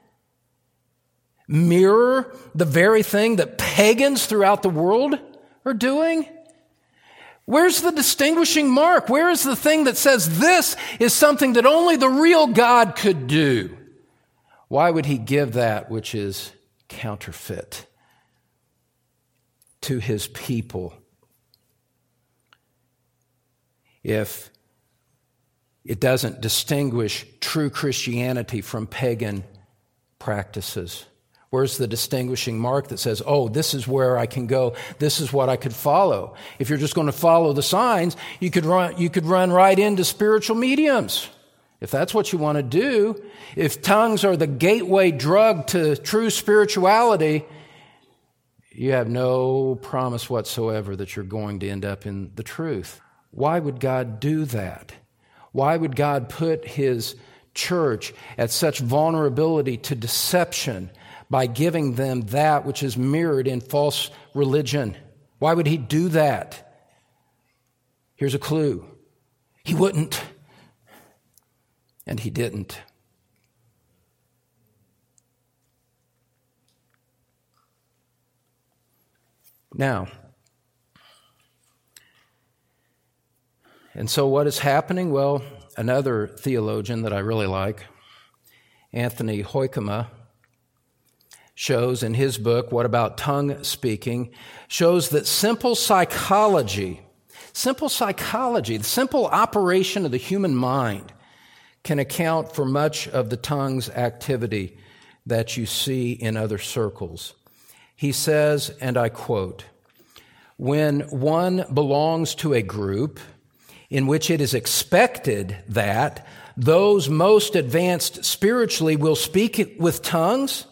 mirror the very thing that pagans throughout the world are doing? Where's the distinguishing mark? Where is the thing that says this is something that only the real God could do? Why would He give that which is counterfeit to His people if it doesn't distinguish true Christianity from pagan practices? Where's the distinguishing mark that says, oh, this is where I can go, this is what I could follow? If you're just going to follow the signs, you could run, you could run right into spiritual mediums. If that's what you want to do, if tongues are the gateway drug to true spirituality, you have no promise whatsoever that you're going to end up in the truth. Why would God do that? Why would God put His church at such vulnerability to deception by giving them that which is mirrored in false religion? Why would He do that? Here's a clue. He wouldn't. And He didn't. Now, and so what is happening? Well, another theologian that I really like, Anthony Hoekema, shows in his book, What About Tongue Speaking, shows that simple psychology, simple psychology, the simple operation of the human mind can account for much of the tongue's activity that you see in other circles. He says, and I quote, "When one belongs to a group in which it is expected that those most advanced spiritually will speak with tongues,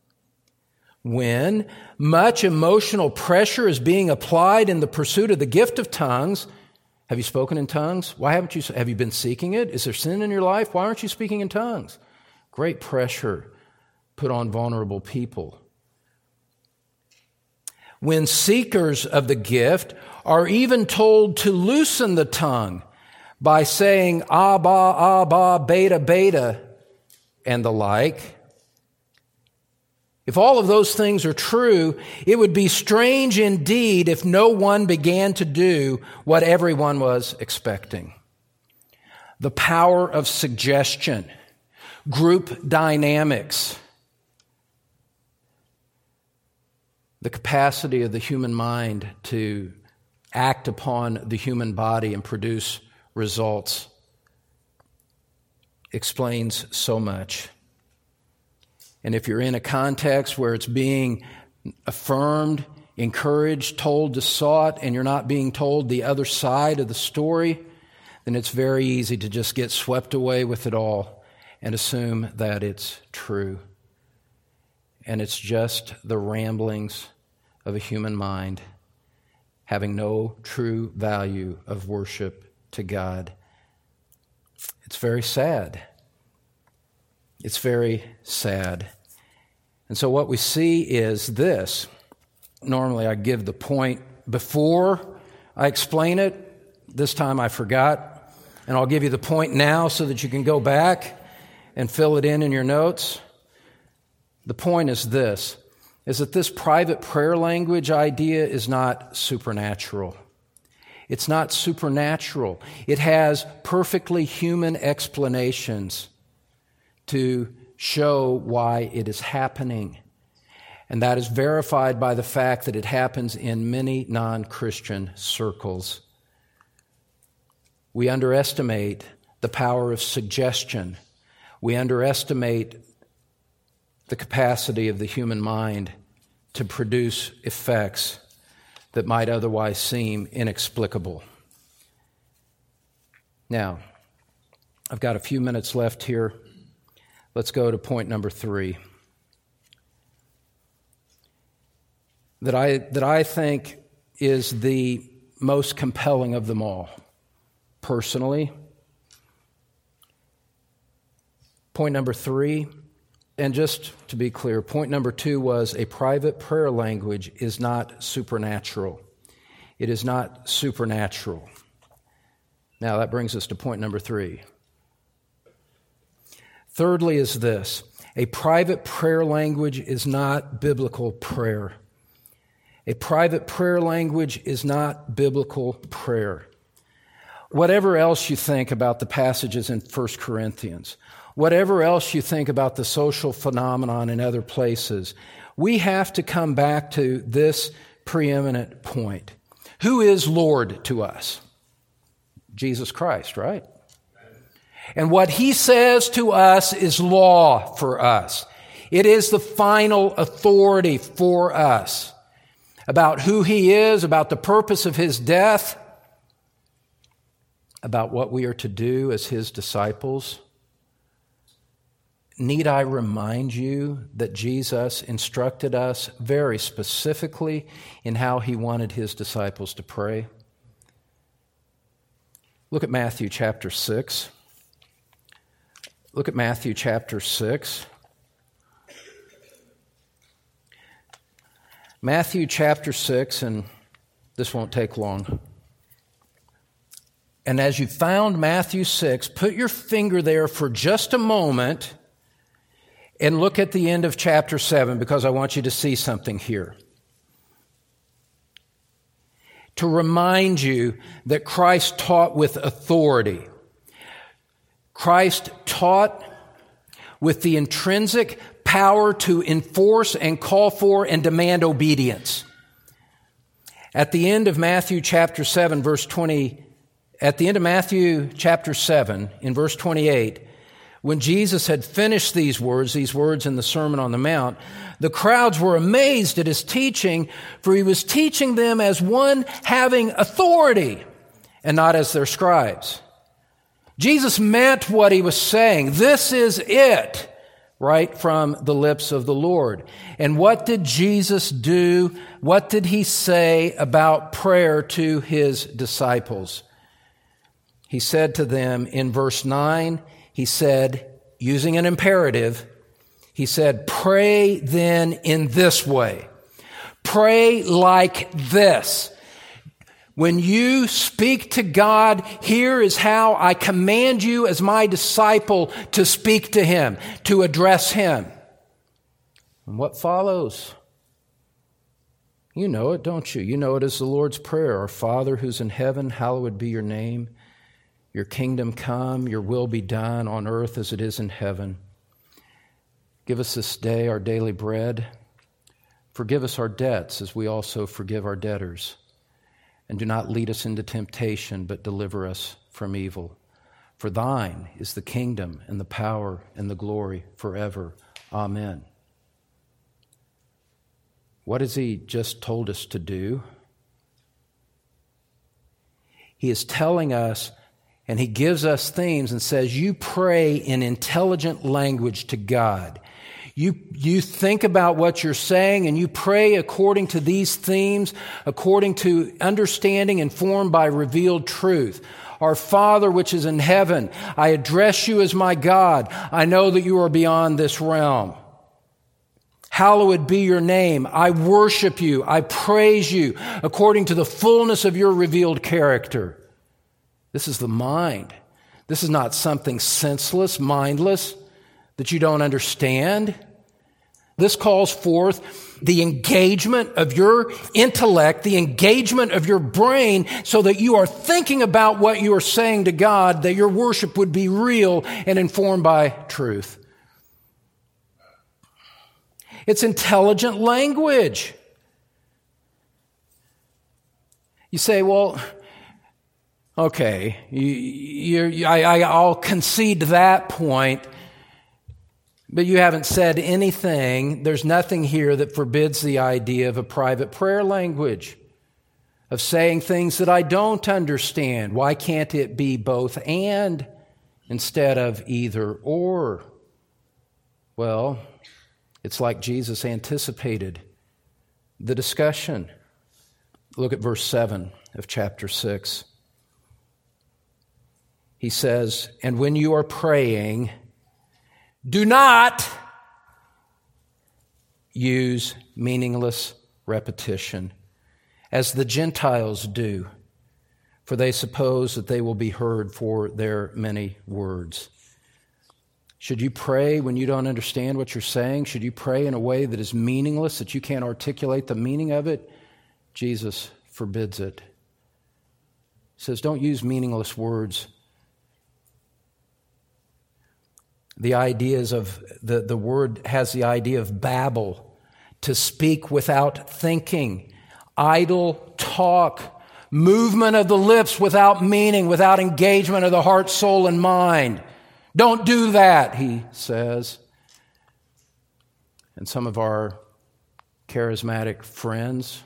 when much emotional pressure is being applied in the pursuit of the gift of tongues," have you spoken in tongues? Why haven't you? Have you been seeking it? Is there sin in your life? Why aren't you speaking in tongues? Great pressure put on vulnerable people. When seekers of the gift are even told to loosen the tongue by saying Abba, Abba, Beta, Beta, and the like, if all of those things are true, it would be strange indeed if no one began to do what everyone was expecting. The power of suggestion, group dynamics, the capacity of the human mind to act upon the human body and produce results explains so much. And if you're in a context where it's being affirmed, encouraged, told to sought, and you're not being told the other side of the story, then it's very easy to just get swept away with it all and assume that it's true. And it's just the ramblings of a human mind having no true value of worship to God. It's very sad. It's very sad. And so what we see is this. Normally I give the point before I explain it. This time I forgot. And I'll give you the point now so that you can go back and fill it in in your notes. The point is this, is that this private prayer language idea is not supernatural. It's not supernatural. It has perfectly human explanations to show why it is happening. And that is verified by the fact that it happens in many non-Christian circles. We underestimate the power of suggestion. We underestimate the capacity of the human mind to produce effects that might otherwise seem inexplicable. Now, I've got a few minutes left here. Let's go to point number three. That I, that I think is the most compelling of them all, personally. Point number three, and just to be clear, point number two was a private prayer language is not supernatural. It is not supernatural. Now that brings us to point number three. Thirdly is this, a private prayer language is not biblical prayer. A private prayer language is not biblical prayer. Whatever else you think about the passages in First Corinthians, whatever else you think about the social phenomenon in other places, we have to come back to this preeminent point. Who is Lord to us? Jesus Christ, right? And what He says to us is law for us. It is the final authority for us about who He is, about the purpose of His death, about what we are to do as His disciples. need I remind you that Jesus instructed us very specifically in how he wanted his disciples to pray? Look at Matthew chapter six. Look at Matthew chapter six. Matthew chapter six, and this won't take long. And as you found Matthew six, put your finger there for just a moment and look at the end of chapter seven, because I want you to see something here. To remind you that Christ taught with authority. Christ taught with the intrinsic power to enforce and call for and demand obedience. At the end of Matthew chapter seven, verse twenty, at the end of Matthew chapter seven, in verse twenty-eight, when Jesus had finished these words, these words in the Sermon on the Mount, the crowds were amazed at his teaching, for he was teaching them as one having authority and not as their scribes. Jesus meant what he was saying. This is it, right from the lips of the Lord. And what did Jesus do? What did he say about prayer to his disciples? He said to them in verse nine, he said, using an imperative, he said, pray then in this way. Pray like this. When you speak to God, here is how I command you as my disciple to speak to him, to address him. And what follows? You know it, don't you? You know it as the Lord's Prayer. Our Father who's in heaven, hallowed be your name. Your kingdom come, your will be done on earth as it is in heaven. Give us this day our daily bread. Forgive us our debts as we also forgive our debtors. And do not lead us into temptation, but deliver us from evil. For thine is the kingdom and the power and the glory forever. Amen. What has he just told us to do? He is telling us, and he gives us themes and says, you pray in intelligent language to God. You, you think about what you're saying and you pray according to these themes, according to understanding informed by revealed truth. Our Father which is in heaven, I address you as my God. I know that you are beyond this realm. Hallowed be your name. I worship you. I praise you according to the fullness of your revealed character. This is the mind. This is not something senseless, mindless, that you don't understand. This calls forth the engagement of your intellect, the engagement of your brain, so that you are thinking about what you are saying to God, that your worship would be real and informed by truth. It's intelligent language. You say, well, okay, you, you're, I, I'll concede to that point, but you haven't said anything. There's nothing here that forbids the idea of a private prayer language, of saying things that I don't understand. Why can't it be both and instead of either or? Well, it's like Jesus anticipated the discussion. Look at verse seven of chapter six. He says, and when you are praying, do not use meaningless repetition, as the Gentiles do, for they suppose that they will be heard for their many words. Should you pray when you don't understand what you're saying? Should you pray in a way that is meaningless, that you can't articulate the meaning of it? Jesus forbids it. He says, don't use meaningless words. The ideas of, the, the word has the idea of babble, to speak without thinking, idle talk, movement of the lips without meaning, without engagement of the heart, soul, and mind. Don't do that, he says. And some of our charismatic friends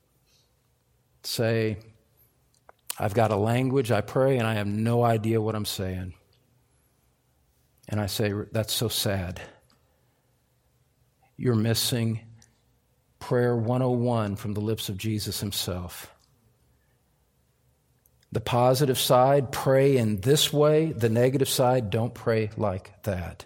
say, I've got a language, I pray, and I have no idea what I'm saying. And I say, that's so sad. You're missing prayer one oh one from the lips of Jesus himself. The positive side, pray in this way. The negative side, don't pray like that.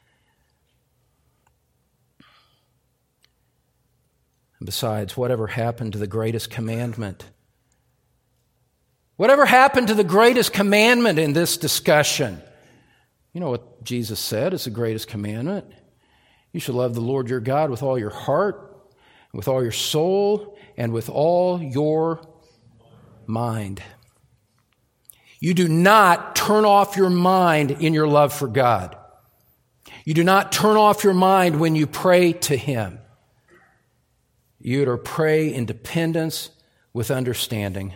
And besides, whatever happened to the greatest commandment? Whatever happened to the greatest commandment in this discussion? You know what Jesus said is the greatest commandment. You should love the Lord your God with all your heart, with all your soul, and with all your mind. You do not turn off your mind in your love for God. You do not turn off your mind when you pray to Him. You are to pray in dependence with understanding.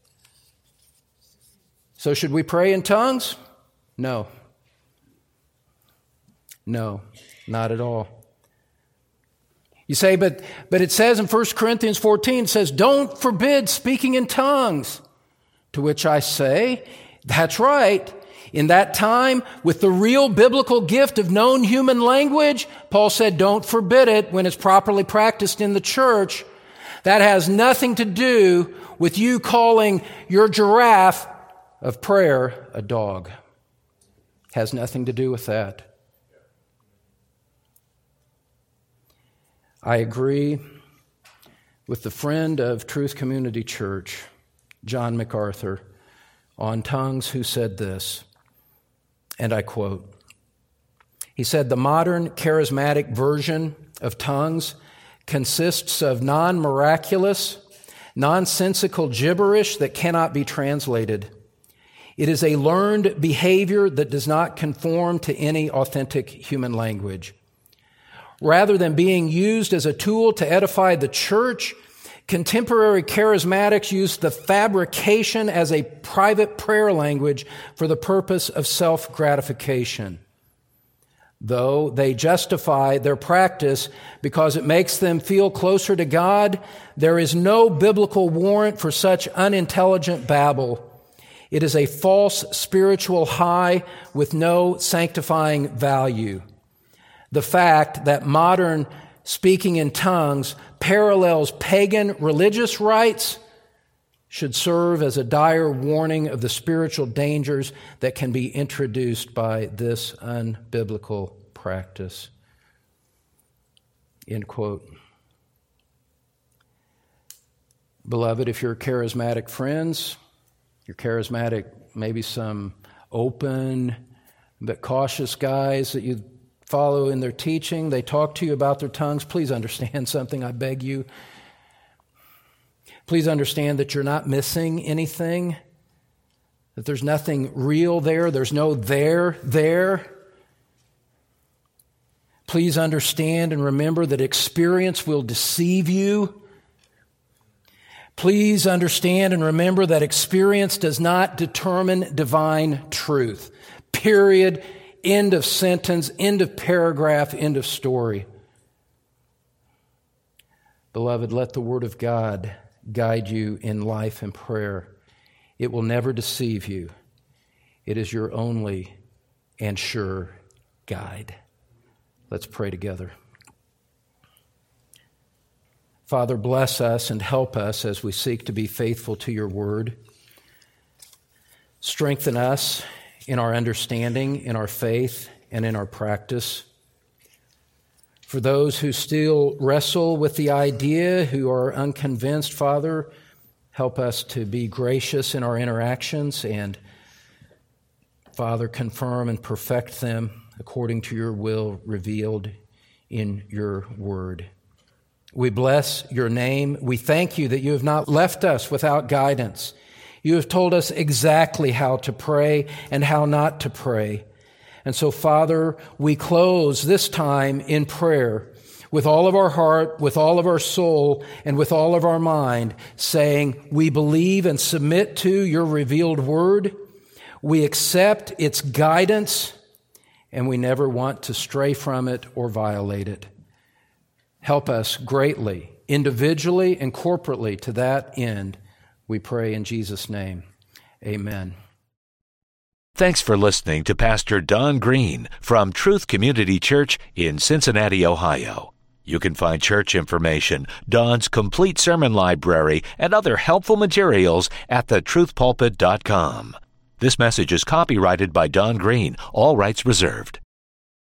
So should we pray in tongues? No. No, not at all. You say, but, but it says in First Corinthians fourteen, it says, don't forbid speaking in tongues. To which I say, that's right. In that time, with the real biblical gift of known human language, Paul said, don't forbid it when it's properly practiced in the church. That has nothing to do with you calling your giraffe of prayer a dog. Has nothing to do with that. I agree with the friend of Truth Community Church, John MacArthur, on tongues, who said this, and I quote, he said, the modern charismatic version of tongues consists of non-miraculous, nonsensical gibberish that cannot be translated. It is a learned behavior that does not conform to any authentic human language. Rather than being used as a tool to edify the church, contemporary charismatics use the fabrication as a private prayer language for the purpose of self-gratification. Though they justify their practice because it makes them feel closer to God, there is no biblical warrant for such unintelligent babble. It is a false spiritual high with no sanctifying value. The fact that modern speaking in tongues parallels pagan religious rites should serve as a dire warning of the spiritual dangers that can be introduced by this unbiblical practice. End quote. Beloved, if you're charismatic friends, you're charismatic, maybe some open but cautious guys that you follow in their teaching, they talk to you about their tongues, please understand something, I beg you. Please understand that you're not missing anything, that there's nothing real there, there's no there there. Please understand and remember that experience will deceive you. Please understand and remember that experience does not determine divine truth. Period. End of sentence, end of paragraph, end of story. Beloved, let the Word of God guide you in life and prayer. It will never deceive you. It is your only and sure guide. Let's pray together. Father, bless us and help us as we seek to be faithful to your Word. Strengthen us in our understanding, in our faith, and in our practice. For those who still wrestle with the idea, who are unconvinced, Father, help us to be gracious in our interactions and, Father, confirm and perfect them according to your will revealed in your word. We bless your name. We thank you that you have not left us without guidance. You have told us exactly how to pray and how not to pray. And so, Father, we close this time in prayer with all of our heart, with all of our soul, and with all of our mind, saying, we believe and submit to your revealed word. We accept its guidance, and we never want to stray from it or violate it. Help us greatly, individually and corporately, to that end. We pray in Jesus' name. Amen. Thanks for listening to Pastor Don Green from Truth Community Church in Cincinnati, Ohio. You can find church information, Don's complete sermon library, and other helpful materials at the truth pulpit dot com. This message is copyrighted by Don Green, all rights reserved.